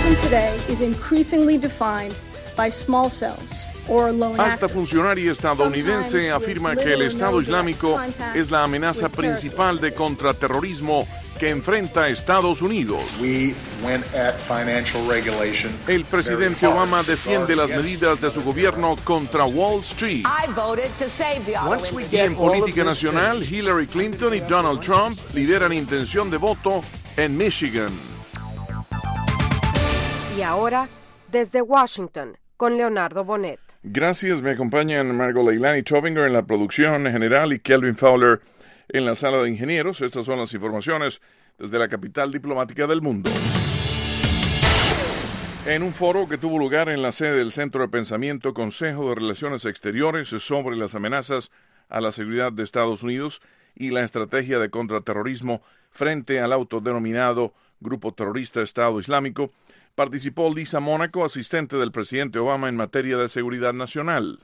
terrorism today is increasingly defined by small cells. Alta funcionaria estadounidense afirma que el Estado Islámico es la amenaza principal de contraterrorismo que enfrenta a Estados Unidos. El presidente Obama defiende las medidas de su gobierno contra Wall Street. Y en política nacional, Hillary Clinton y Donald Trump lideran intención de voto en Michigan. Y ahora, desde Washington, con Leonardo Bonet. Gracias, me acompañan Margot Leilani Tobinger en la producción general y Kelvin Fowler en la sala de ingenieros. Estas son las informaciones desde la capital diplomática del mundo. En un foro que tuvo lugar en la sede del Centro de Pensamiento Consejo de Relaciones Exteriores sobre las amenazas a la seguridad de Estados Unidos y la estrategia de contraterrorismo frente al autodenominado Grupo Terrorista Estado Islámico, participó Lisa Mónaco, asistente del presidente Obama en materia de seguridad nacional.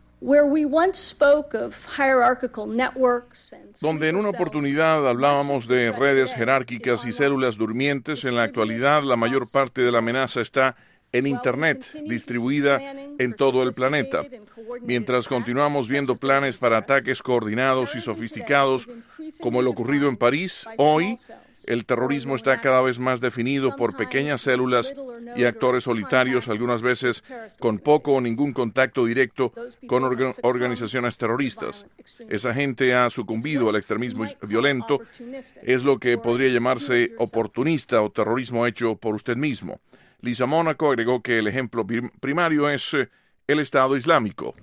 Donde en una oportunidad hablábamos de redes jerárquicas y células durmientes, en la actualidad la mayor parte de la amenaza está en Internet, distribuida en todo el planeta. Mientras continuamos viendo planes para ataques coordinados y sofisticados, como el ocurrido en París, hoy el terrorismo está cada vez más definido por pequeñas células y actores solitarios, algunas veces con poco o ningún contacto directo con organizaciones terroristas. Esa gente ha sucumbido al extremismo violento, es lo que podría llamarse oportunista o terrorismo hecho por usted mismo. Lisa Mónaco agregó que el ejemplo primario es el Estado Islámico.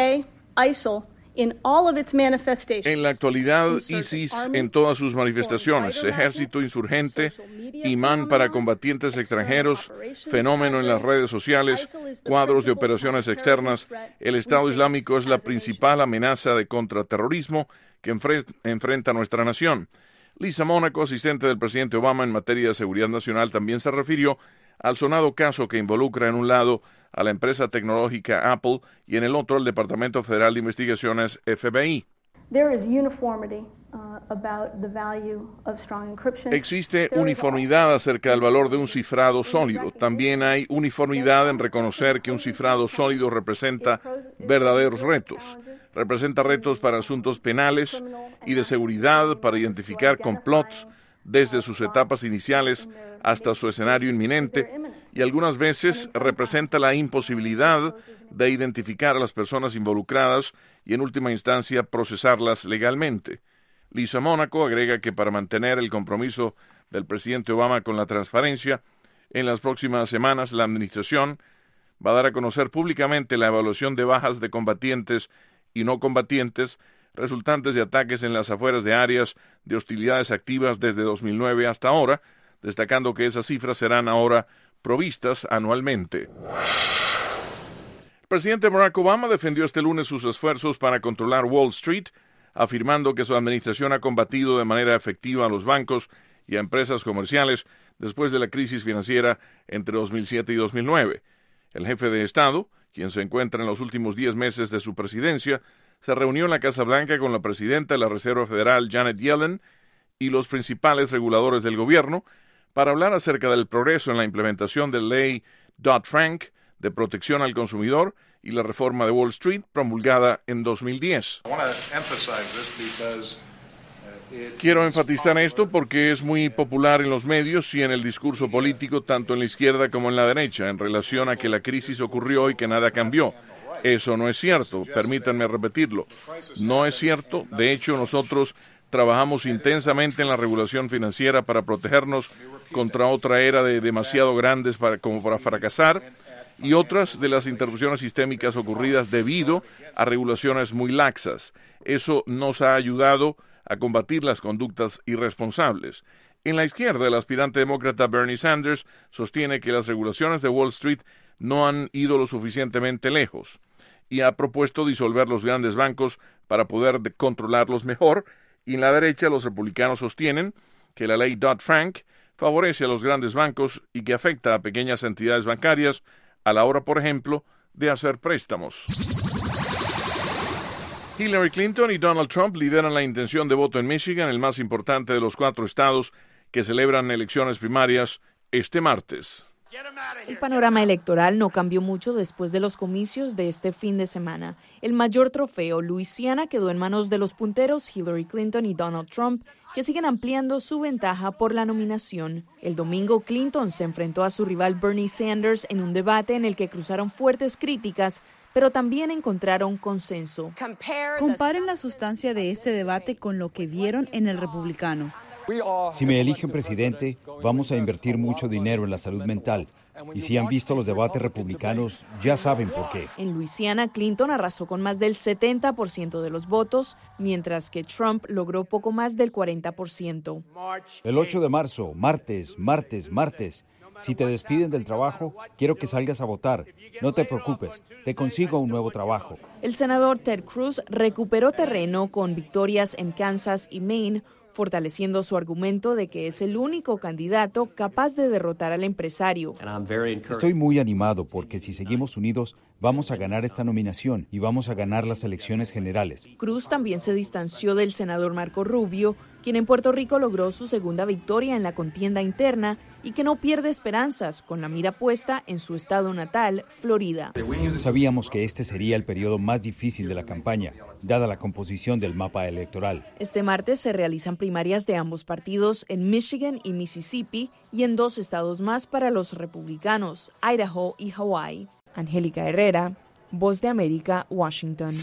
En la actualidad, ISIS en todas sus manifestaciones, ejército insurgente, imán para combatientes extranjeros, fenómeno en las redes sociales, cuadros de operaciones externas, el Estado Islámico es la principal amenaza de contraterrorismo que enfrenta nuestra nación. Lisa Mónaco, asistente del presidente Obama en materia de seguridad nacional, también se refirió al sonado caso que involucra en un lado a la empresa tecnológica Apple y en el otro al Departamento Federal de Investigaciones FBI. Existe uniformidad acerca del valor de un cifrado sólido. También hay uniformidad en reconocer que un cifrado sólido representa verdaderos retos. Representa retos para asuntos penales y de seguridad, para identificar complots desde sus etapas iniciales hasta su escenario inminente, y algunas veces representa la imposibilidad de identificar a las personas involucradas y en última instancia procesarlas legalmente. Lisa Mónaco agrega que para mantener el compromiso del presidente Obama con la transparencia, en las próximas semanas la administración va a dar a conocer públicamente la evaluación de bajas de combatientes y no combatientes resultantes de ataques en las afueras de áreas de hostilidades activas desde 2009 hasta ahora, destacando que esas cifras serán ahora provistas anualmente. El presidente Barack Obama defendió este lunes sus esfuerzos para controlar Wall Street, afirmando que su administración ha combatido de manera efectiva a los bancos y a empresas comerciales después de la crisis financiera entre 2007 y 2009. El jefe de Estado, quien se encuentra en los últimos 10 meses de su presidencia, se reunió en la Casa Blanca con la presidenta de la Reserva Federal, Janet Yellen, y los principales reguladores del gobierno para hablar acerca del progreso en la implementación de la ley Dodd-Frank de protección al consumidor y la reforma de Wall Street promulgada en 2010. Quiero enfatizar esto porque es muy popular en los medios y en el discurso político, tanto en la izquierda como en la derecha, en relación a que la crisis ocurrió y que nada cambió. Eso no es cierto, permítanme repetirlo. No es cierto. De hecho, nosotros trabajamos intensamente en la regulación financiera para protegernos contra otra era de demasiado grandes como para fracasar y otras de las interrupciones sistémicas ocurridas debido a regulaciones muy laxas. Eso nos ha ayudado a combatir las conductas irresponsables. En la izquierda, el aspirante demócrata Bernie Sanders sostiene que las regulaciones de Wall Street no han ido lo suficientemente lejos y ha propuesto disolver los grandes bancos para poder controlarlos mejor. Y en la derecha, los republicanos sostienen que la ley Dodd-Frank favorece a los grandes bancos y que afecta a pequeñas entidades bancarias a la hora, por ejemplo, de hacer préstamos. Hillary Clinton y Donald Trump lideran la intención de voto en Michigan, el más importante de los 4 estados que celebran elecciones primarias este martes. El panorama electoral no cambió mucho después de los comicios de este fin de semana. El mayor trofeo, Luisiana, quedó en manos de los punteros Hillary Clinton y Donald Trump, que siguen ampliando su ventaja por la nominación. El domingo, Clinton se enfrentó a su rival Bernie Sanders en un debate en el que cruzaron fuertes críticas, pero también encontraron consenso. Comparen la sustancia de este debate con lo que vieron en el republicano. Si me eligen presidente, vamos a invertir mucho dinero en la salud mental. Y si han visto los debates republicanos, ya saben por qué. En Luisiana, Clinton arrasó con más del 70% de los votos, mientras que Trump logró poco más del 40%. El 8 de marzo, martes. Si te despiden del trabajo, quiero que salgas a votar. No te preocupes, te consigo un nuevo trabajo. El senador Ted Cruz recuperó terreno con victorias en Kansas y Maine, fortaleciendo su argumento de que es el único candidato capaz de derrotar al empresario. Estoy muy animado porque si seguimos unidos, vamos a ganar esta nominación y vamos a ganar las elecciones generales. Cruz también se distanció del senador Marco Rubio, quien en Puerto Rico logró su segunda victoria en la contienda interna y que no pierde esperanzas, con la mira puesta en su estado natal, Florida. Sabíamos que este sería el periodo más difícil de la campaña, dada la composición del mapa electoral. Este martes se realizan primarias de ambos partidos en Michigan y Mississippi y en 2 estados más para los republicanos, Idaho y Hawái. Angélica Herrera, Voz de América, Washington.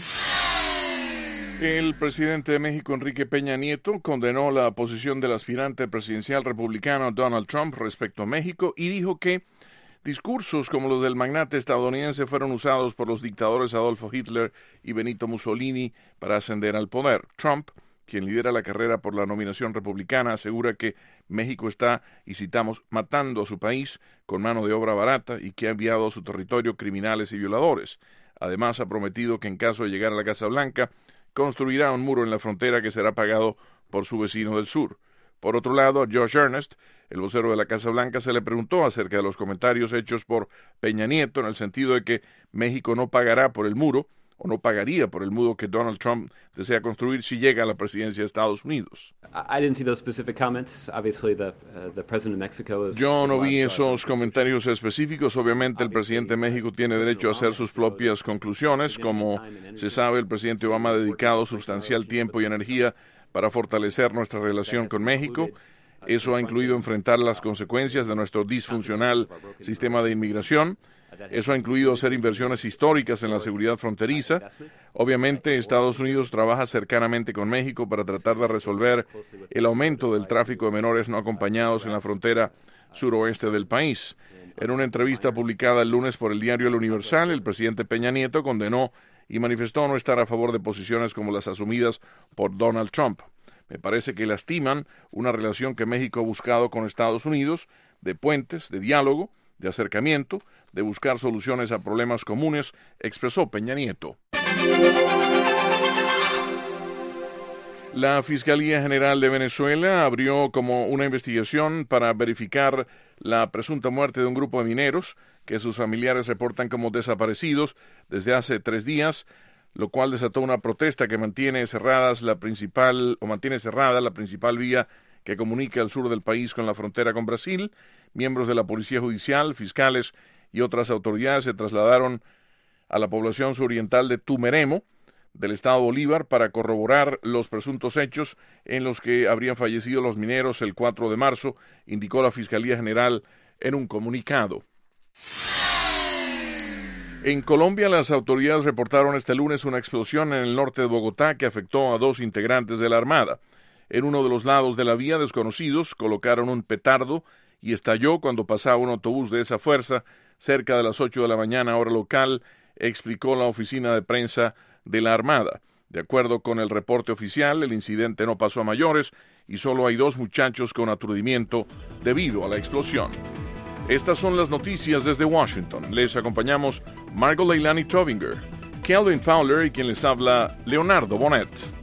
El presidente de México, Enrique Peña Nieto, condenó la posición del aspirante presidencial republicano Donald Trump respecto a México y dijo que discursos como los del magnate estadounidense fueron usados por los dictadores Adolfo Hitler y Benito Mussolini para ascender al poder. Trump, quien lidera la carrera por la nominación republicana, asegura que México está, y citamos, matando a su país con mano de obra barata y que ha enviado a su territorio criminales y violadores. Además, ha prometido que en caso de llegar a la Casa Blanca, construirá un muro en la frontera que será pagado por su vecino del sur. Por otro lado, a Josh Earnest, el vocero de la Casa Blanca, se le preguntó acerca de los comentarios hechos por Peña Nieto en el sentido de que México no pagará por el muro o no pagaría por el muro que Donald Trump desea construir si llega a la presidencia de Estados Unidos. Yo no vi esos comentarios específicos. Obviamente el presidente de México tiene derecho a hacer sus propias conclusiones. Como se sabe, el presidente Obama ha dedicado sustancial tiempo y energía para fortalecer nuestra relación con México. Eso ha incluido enfrentar las consecuencias de nuestro disfuncional sistema de inmigración. Eso ha incluido hacer inversiones históricas en la seguridad fronteriza. Obviamente, Estados Unidos trabaja cercanamente con México para tratar de resolver el aumento del tráfico de menores no acompañados en la frontera suroeste del país. En una entrevista publicada el lunes por el diario El Universal, el presidente Peña Nieto condenó y manifestó no estar a favor de posiciones como las asumidas por Donald Trump. Me parece que lastiman una relación que México ha buscado con Estados Unidos, de puentes, de diálogo, de acercamiento, de buscar soluciones a problemas comunes, expresó Peña Nieto. La Fiscalía General de Venezuela abrió como una investigación para verificar la presunta muerte de un grupo de mineros que sus familiares reportan como desaparecidos desde hace 3 días, lo cual desató una protesta que mantiene cerrada la principal vía que comunica el sur del país con la frontera con Brasil. Miembros de la Policía Judicial, fiscales y otras autoridades se trasladaron a la población suroriental de Tumeremo, del estado Bolívar, para corroborar los presuntos hechos en los que habrían fallecido los mineros el 4 de marzo, indicó la Fiscalía General en un comunicado. En Colombia, las autoridades reportaron este lunes una explosión en el norte de Bogotá que afectó a 2 integrantes de la Armada. En uno de los lados de la vía, desconocidos colocaron un petardo y estalló cuando pasaba un autobús de esa fuerza cerca de las 8 de la mañana, hora local, explicó la oficina de prensa de la Armada. De acuerdo con el reporte oficial, el incidente no pasó a mayores y solo hay 2 muchachos con aturdimiento debido a la explosión. Estas son las noticias desde Washington. Les acompañamos Margot Leilani Trovinger, Kelvin Fowler y quien les habla, Leonardo Bonet.